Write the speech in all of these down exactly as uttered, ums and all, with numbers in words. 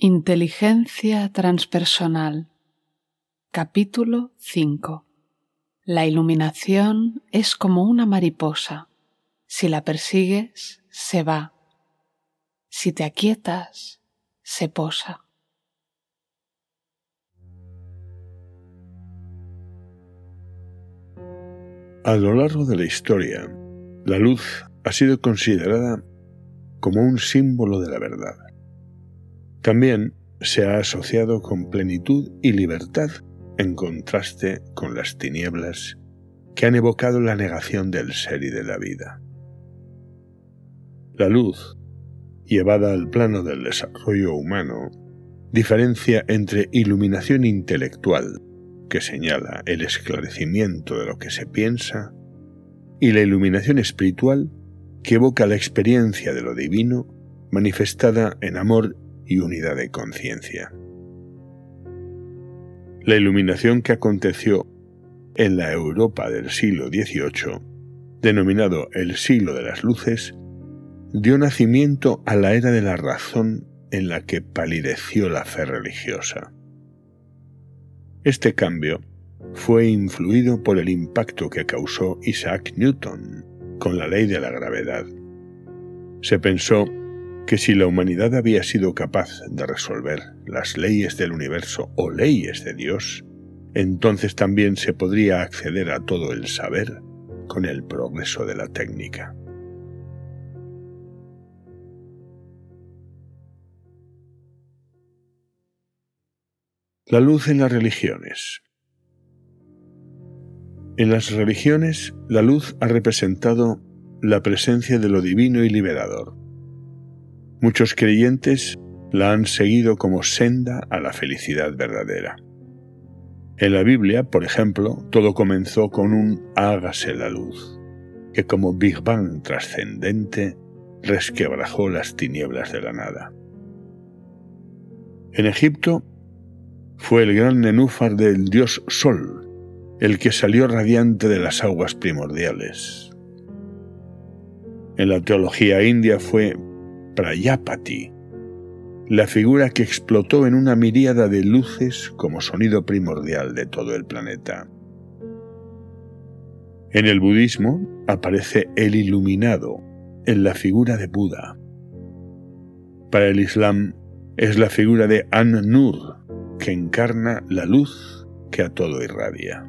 Inteligencia transpersonal. Capítulo cinco. La iluminación es como una mariposa. Si la persigues, se va. Si te aquietas, se posa. A lo largo de la historia, la luz ha sido considerada como un símbolo de la verdad. También se ha asociado con plenitud y libertad, en contraste con las tinieblas que han evocado la negación del ser y de la vida. La luz, llevada al plano del desarrollo humano, diferencia entre iluminación intelectual, que señala el esclarecimiento de lo que se piensa, y la iluminación espiritual, que evoca la experiencia de lo divino manifestada en amor y unidad de conciencia. La iluminación que aconteció en la Europa del siglo dieciocho, denominado el siglo de las luces, dio nacimiento a la era de la razón en la que palideció la fe religiosa. Este cambio fue influido por el impacto que causó Isaac Newton con la ley de la gravedad. Se pensó que si la humanidad había sido capaz de resolver las leyes del universo o leyes de Dios, entonces también se podría acceder a todo el saber con el progreso de la técnica. La luz en las religiones. En las religiones, la luz ha representado la presencia de lo divino y liberador. Muchos creyentes la han seguido como senda a la felicidad verdadera. En la Biblia, por ejemplo, todo comenzó con un hágase la luz, que como Big Bang trascendente resquebrajó las tinieblas de la nada. En Egipto fue el gran nenúfar del dios Sol, el que salió radiante de las aguas primordiales. En la teología india fue Prayapati, la figura que explotó en una miríada de luces como sonido primordial de todo el planeta. En el budismo aparece el iluminado en la figura de Buda. Para el Islam es la figura de An-Nur, que encarna la luz que a todo irradia.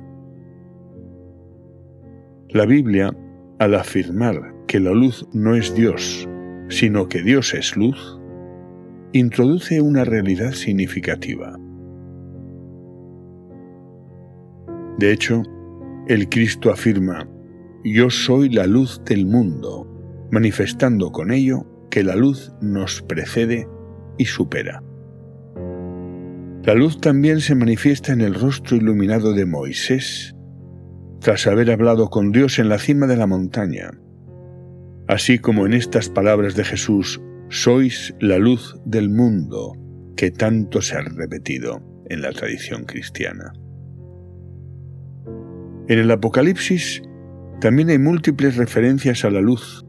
La Biblia, al afirmar que la luz no es Dios, sino que Dios es luz, introduce una realidad significativa. De hecho, el Cristo afirma: «Yo soy la luz del mundo», manifestando con ello que la luz nos precede y supera. La luz también se manifiesta en el rostro iluminado de Moisés, tras haber hablado con Dios en la cima de la montaña, así como en estas palabras de Jesús: «Sois la luz del mundo», que tanto se ha repetido en la tradición cristiana. En el Apocalipsis también hay múltiples referencias a la luz.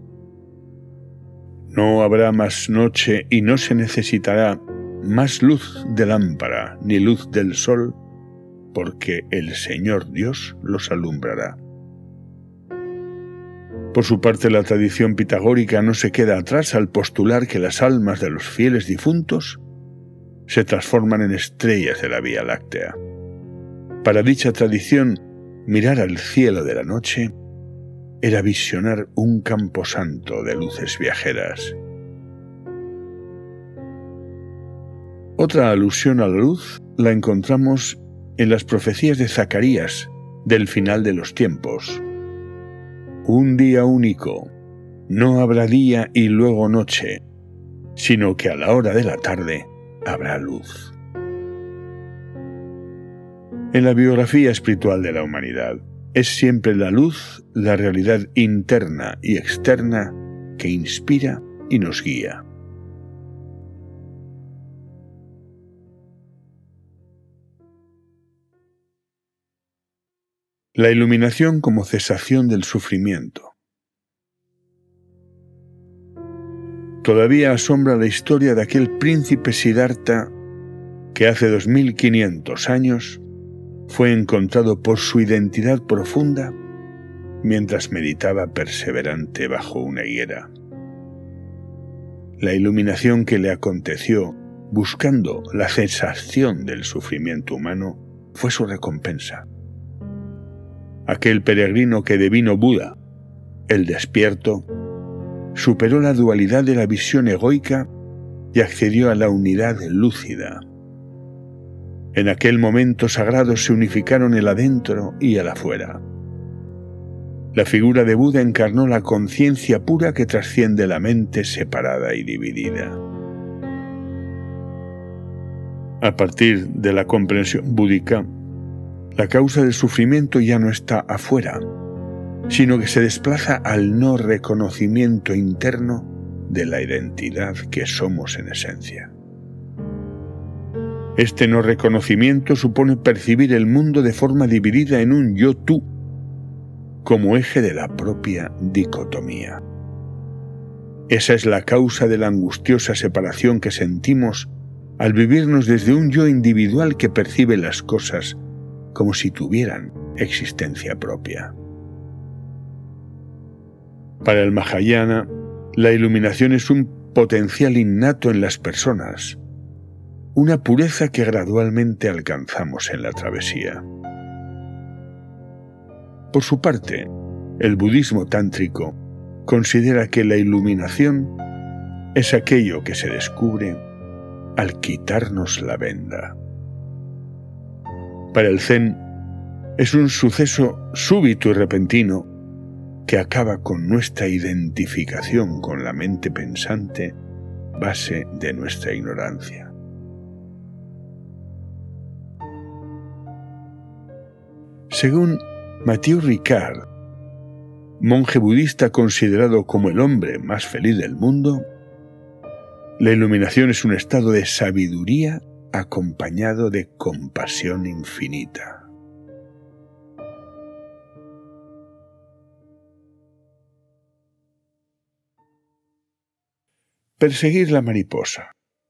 No habrá más noche y no se necesitará más luz de lámpara ni luz del sol, porque el Señor Dios los alumbrará. Por su parte, la tradición pitagórica no se queda atrás al postular que las almas de los fieles difuntos se transforman en estrellas de la Vía Láctea. Para dicha tradición, mirar al cielo de la noche era visionar un camposanto de luces viajeras. Otra alusión a la luz la encontramos en las profecías de Zacarías del final de los tiempos. Un día único, no habrá día y luego noche, sino que a la hora de la tarde habrá luz. En la biografía espiritual de la humanidad, es siempre la luz la realidad interna y externa que inspira y nos guía. La iluminación como cesación del sufrimiento. Todavía asombra la historia de aquel príncipe Siddhartha que hace dos mil quinientos años fue encontrado por su identidad profunda mientras meditaba perseverante bajo una higuera. La iluminación que le aconteció buscando la cesación del sufrimiento humano fue su recompensa. Aquel peregrino que devino Buda, el despierto, superó la dualidad de la visión egoica y accedió a la unidad lúcida. En aquel momento sagrado se unificaron el adentro y el afuera. La figura de Buda encarnó la conciencia pura que trasciende la mente separada y dividida. A partir de la comprensión búdica, la causa del sufrimiento ya no está afuera, sino que se desplaza al no reconocimiento interno de la identidad que somos en esencia. Este no reconocimiento supone percibir el mundo de forma dividida en un yo-tú, como eje de la propia dicotomía. Esa es la causa de la angustiosa separación que sentimos al vivirnos desde un yo individual que percibe las cosas como si tuvieran existencia propia. Para el Mahayana, la iluminación es un potencial innato en las personas, una pureza que gradualmente alcanzamos en la travesía. Por su parte, el budismo tántrico considera que la iluminación es aquello que se descubre al quitarnos la venda. Para el Zen, es un suceso súbito y repentino que acaba con nuestra identificación con la mente pensante, base de nuestra ignorancia. Según Mathieu Ricard, monje budista considerado como el hombre más feliz del mundo, la iluminación es un estado de sabiduría acompañado de compasión infinita. Perseguir la mariposa.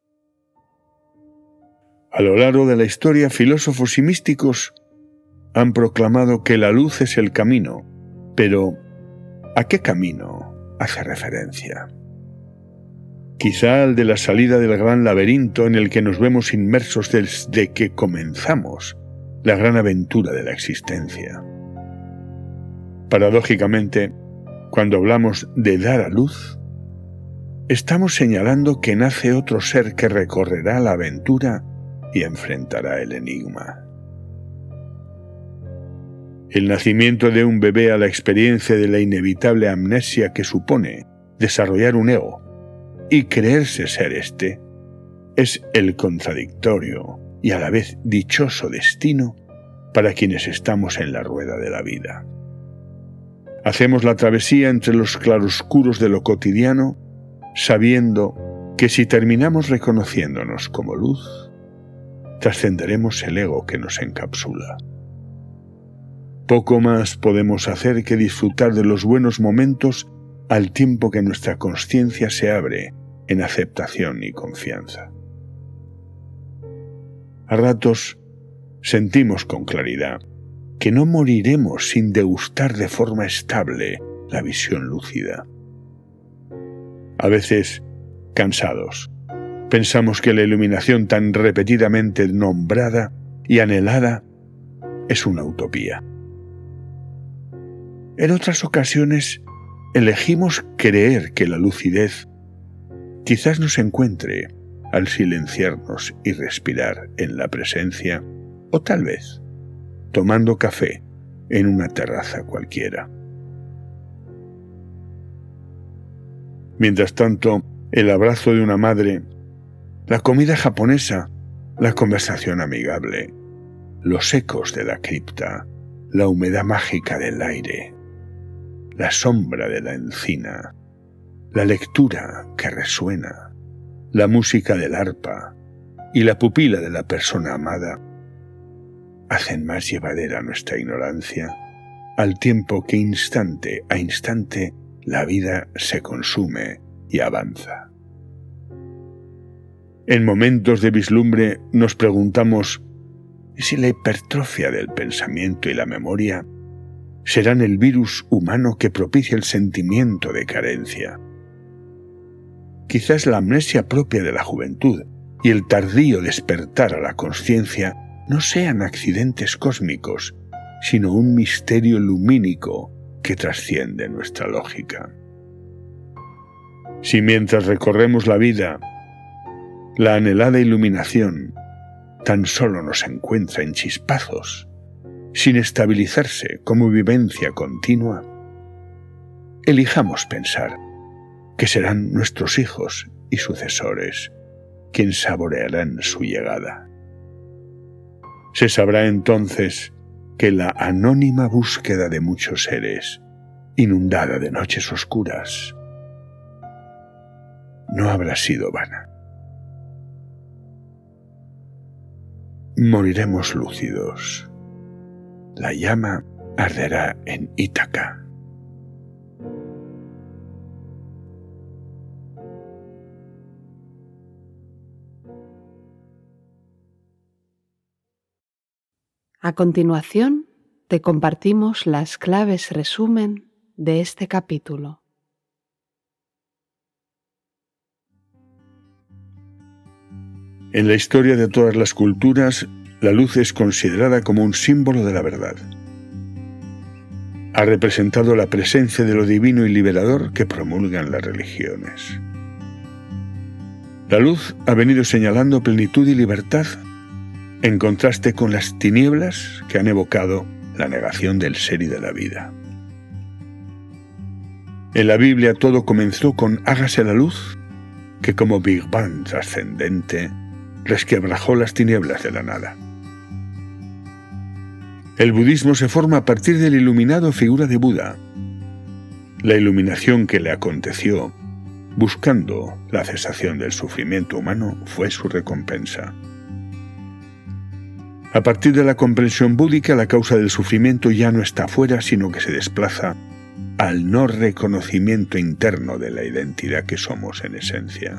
A lo largo de la historia, filósofos y místicos han proclamado que la luz es el camino, pero ¿a qué camino hace referencia? Quizá al de la salida del gran laberinto en el que nos vemos inmersos desde que comenzamos la gran aventura de la existencia. Paradójicamente, cuando hablamos de dar a luz, estamos señalando que nace otro ser que recorrerá la aventura y enfrentará el enigma. El nacimiento de un bebé a la experiencia de la inevitable amnesia que supone desarrollar un ego y creerse ser éste, es el contradictorio y a la vez dichoso destino para quienes estamos en la rueda de la vida. Hacemos la travesía entre los claroscuros de lo cotidiano, sabiendo que si terminamos reconociéndonos como luz, trascenderemos el ego que nos encapsula. Poco más podemos hacer que disfrutar de los buenos momentos al tiempo que nuestra conciencia se abre en aceptación y confianza. A ratos sentimos con claridad que no moriremos sin degustar de forma estable la visión lúcida. A veces, cansados, pensamos que la iluminación tan repetidamente nombrada y anhelada es una utopía. En otras ocasiones, elegimos creer que la lucidez quizás nos encuentre al silenciarnos y respirar en la presencia, o tal vez tomando café en una terraza cualquiera. Mientras tanto, el abrazo de una madre, la comida japonesa, la conversación amigable, los ecos de la cripta, la humedad mágica del aire, la sombra de la encina, la lectura que resuena, la música del arpa y la pupila de la persona amada hacen más llevadera nuestra ignorancia, al tiempo que instante a instante la vida se consume y avanza. En momentos de vislumbre nos preguntamos si la hipertrofia del pensamiento y la memoria serán el virus humano que propicia el sentimiento de carencia. Quizás la amnesia propia de la juventud y el tardío despertar a la conciencia no sean accidentes cósmicos, sino un misterio lumínico que trasciende nuestra lógica. Si mientras recorremos la vida, la anhelada iluminación tan solo nos encuentra en chispazos, sin estabilizarse como vivencia continua, elijamos pensar que serán nuestros hijos y sucesores quienes saborearán su llegada. Se sabrá entonces que la anónima búsqueda de muchos seres, inundada de noches oscuras, no habrá sido vana. Moriremos lúcidos. La llama arderá en Ítaca. A continuación, te compartimos las claves resumen de este capítulo. En la historia de todas las culturas, la luz es considerada como un símbolo de la verdad. Ha representado la presencia de lo divino y liberador que promulgan las religiones. La luz ha venido señalando plenitud y libertad, en contraste con las tinieblas que han evocado la negación del ser y de la vida. En la Biblia todo comenzó con hágase la luz, que como Big Bang trascendente resquebrajó las tinieblas de la nada. El budismo se forma a partir del iluminado figura de Buda, la iluminación que le aconteció buscando la cesación del sufrimiento humano fue su recompensa. A partir de la comprensión búdica, la causa del sufrimiento ya no está afuera, sino que se desplaza al no reconocimiento interno de la identidad que somos en esencia.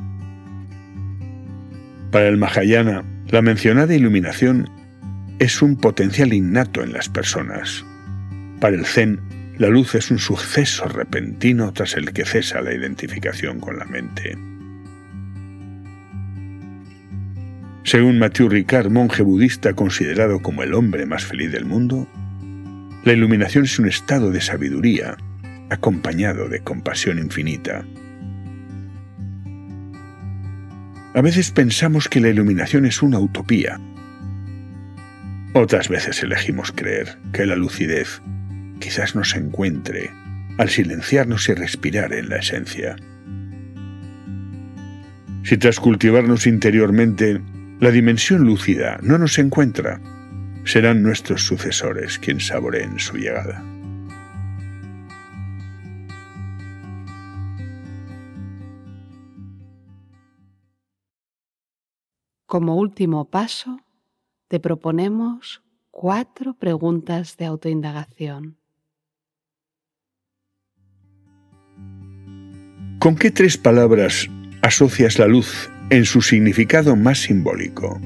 Para el Mahayana, la mencionada iluminación es un potencial innato en las personas. Para el Zen, la luz es un suceso repentino tras el que cesa la identificación con la mente. Según Matthieu Ricard, monje budista considerado como el hombre más feliz del mundo, la iluminación es un estado de sabiduría acompañado de compasión infinita. A veces pensamos que la iluminación es una utopía. Otras veces elegimos creer que la lucidez quizás nos encuentre al silenciarnos y respirar en la esencia. Si tras cultivarnos interiormente la dimensión lúcida no nos encuentra, serán nuestros sucesores quienes saboreen su llegada. Como último paso, te proponemos cuatro preguntas de autoindagación. ¿Con qué tres palabras asocias la luz en su significado más simbólico?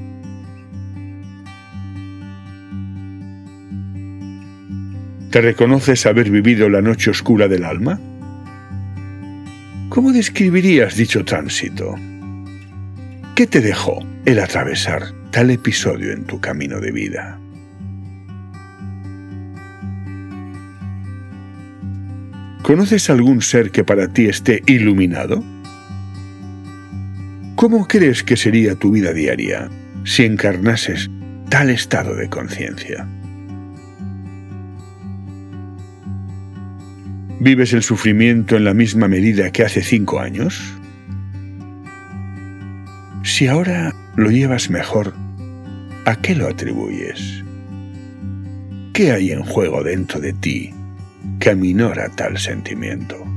¿Te reconoces haber vivido la noche oscura del alma? ¿Cómo describirías dicho tránsito? ¿Qué te dejó el atravesar tal episodio en tu camino de vida? ¿Conoces algún ser que para ti esté iluminado? ¿Cómo crees que sería tu vida diaria si encarnases tal estado de conciencia? ¿Vives el sufrimiento en la misma medida que hace cinco años? Si ahora lo llevas mejor, ¿a qué lo atribuyes? ¿Qué hay en juego dentro de ti que aminora tal sentimiento?